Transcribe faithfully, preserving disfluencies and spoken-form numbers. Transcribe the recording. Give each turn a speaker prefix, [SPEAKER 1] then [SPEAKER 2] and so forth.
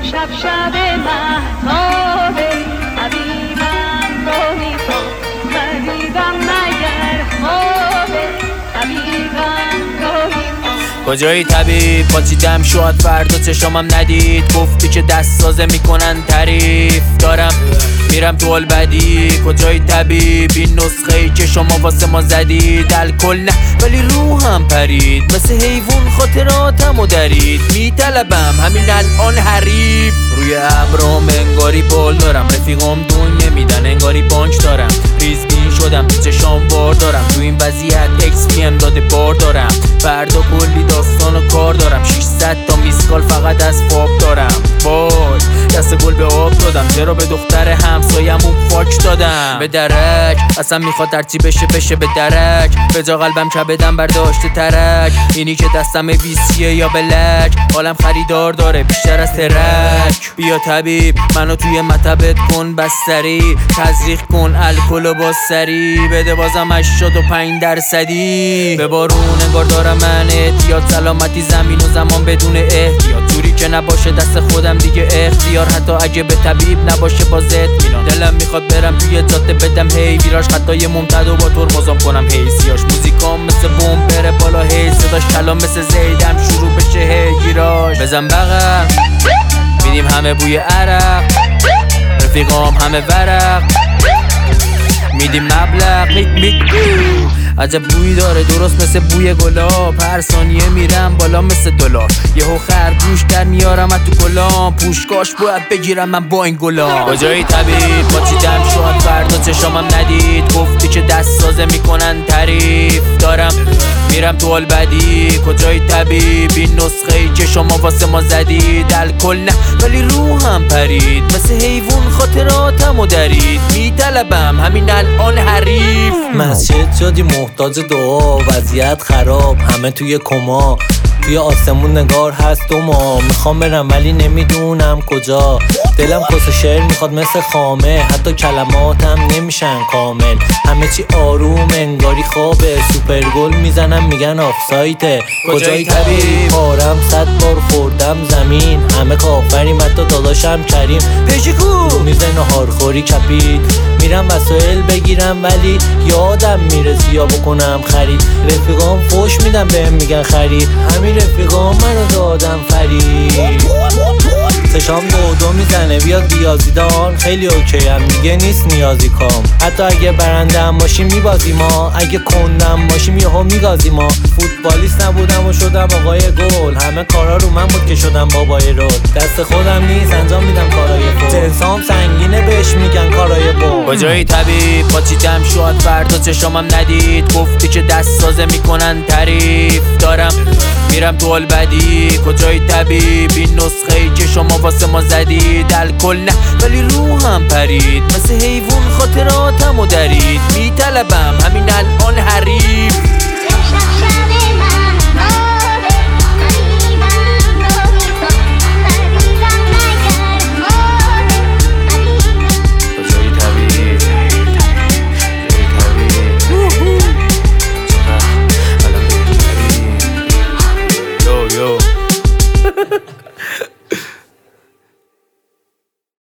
[SPEAKER 1] شب شب مهتابه طبیبم روحی تو طبیبم مگر خوابه طبیبم روحی تو.
[SPEAKER 2] کجایی طبیب پاچیدم شاید فردا چشامم ندید گفتی که دست سازه میکنن تعریف دارم میرم تو البدی. کجای طبیب این نسخه ای که شما واسه ما زدید الکل نه ولی روحم پرید مثل حیوان خاطراتمو درید میطلبم همین الان حریف روی ابرام انگاری بال دارم رفیقام دنیا میدن انگاری بانک دارم ریز بین شدم تو چشام بار دارم تو این وضعیت اکس پی ام داده بار دارم فردا کلی داستان و کار دارم ششصد تا میسکال فقط از فاب دارم وای دست گل به آب دادم چرا به دختر همسایمون فاک دادم به درک اصلا میخواد هرچی بشه بشه به درک به جا قلبم کبدم برداشته ترک اینی که دستم ویسیه یا بلک حالم خریدار داره بیشتر از ترک بیا طبیب منو توی مطبت کن بستری تزریق کن الکل و با سری بده بازم هشتاد و پنج درصدی به بارون انگار دارم من احتیاط سلامتی زمین و زمان بدون احتیاط جوری که نباشه دست خودم دیگه اختیار حتی اگه به طبیب نباشه با زد میرم دلم میخواد برم توی جاده بدم هی ویراژ خطای ممتد و با ترمزام کنم حیثیاش موزیکام مثل بوم بره بالا هی صداش کلام مثل زیدم شروع بشه هی گیراش بزن بغل میدیم همه بوی عرق رفیقام همه ورق میدیم مبلغ میک میک عجب بوی داره درست مثل بوی گلاب هر ثانیه میرم بالا مثل دلار یهو خرگوش در میارم از تو گلام پوشکاش باید بگیرم من با این گلام کجایی طبیب پاچیدم شاید فردا چشامم ندید گفتی که دست سازه میکنن تعریف دارم میرم تو البدی. کجای طبیب این نسخه ای که شما واسه ما زدید الکل نه ولی روحم پرید مثل حیوان خاطراتمو درید میطلبم همین الان حریف
[SPEAKER 3] مسجد شدی محتاج دعا وضعیت خراب همه توی کما توی آسمون نگار هست دو ما میخوام برم ولی نمیدونم کجا دلم کس شعر میخواد مثل خامه حتی کلماتم نمیشن کامل همه چی آروم انگاری خوابه سوپر گل میزنم میگن آفسایته کجای طبیب آرم صد بار خوردم زمین همه کافریم حتی داداشم کریم پیشیکو رو میز نهارخوری کپید میرم وسایل بگیرم ولی یادم میره زیا بکنم خرید رفیقام فوش میدم بهم میگن خرید همین رفیقام منو دادم فرید سشام دو دو میزنه بیاد ریاضیدان خیلی اوکی هم دیگه نیست نیازی کام حتی اگه برنده هم باشیم میبازیم ما اگه کندم باشیم یهو میگازیم ما فوتبالیست نبودم و شدم آقای گل همه کارا رو من بود که شدم بابای رول دست خودم نیست انجام میدم کارای فول جنسام سنگینه بهش میگن کارای بول
[SPEAKER 2] کجای طبیب پاچیدم شاید فردا چشامم ندید گفتی که دست سازه میکنن تعریف دارم میرم تو البدی. کجای طبیب این نسخه ای که شما واسه ما زدید الکل نه ولی روحم پرید مثل حیوان خاطراتمو درید میطلبم